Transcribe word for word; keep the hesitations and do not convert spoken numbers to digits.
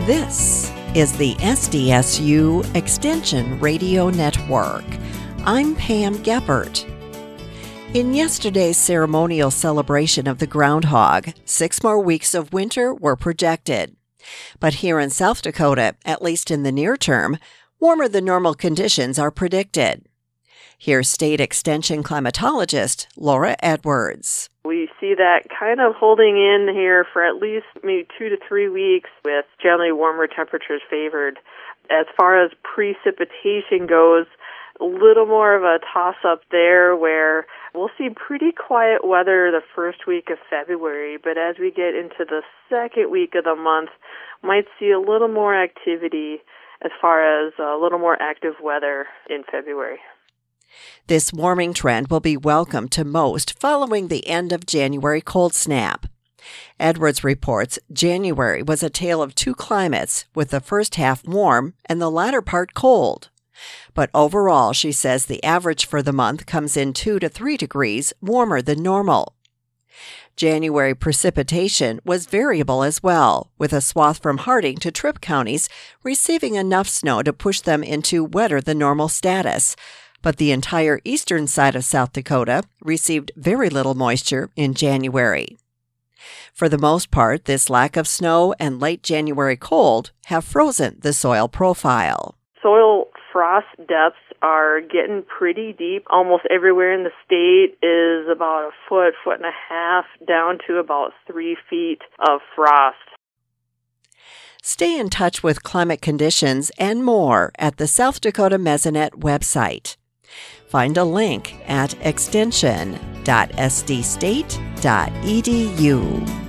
This is the S D S U Extension Radio Network. I'm Pam Geppert. In yesterday's ceremonial celebration of the groundhog, six more weeks of winter were projected. But here in South Dakota, at least in the near term, warmer than normal conditions are predicted. Here's State Extension climatologist Laura Edwards. We see that kind of holding in here for at least maybe two to three weeks with generally warmer temperatures favored. As far as precipitation goes, a little more of a toss-up there where we'll see pretty quiet weather the first week of February, but as we get into the second week of the month, might see a little more activity as far as a little more active weather in February. This warming trend will be welcome to most following the end of January cold snap. Edwards reports January was a tale of two climates, with the first half warm and the latter part cold. But overall, she says the average for the month comes in two to three degrees warmer than normal. January precipitation was variable as well, with a swath from Harding to Tripp counties receiving enough snow to push them into wetter than normal status. But the entire eastern side of South Dakota received very little moisture in January. For the most part, this lack of snow and late January cold have frozen the soil profile. Soil frost depths are getting pretty deep. Almost everywhere in the state is about a foot, foot and a half, down to about three feet of frost. Stay in touch with climate conditions and more at the South Dakota Mesonet website. Find a link at extension dot s d state dot e d u.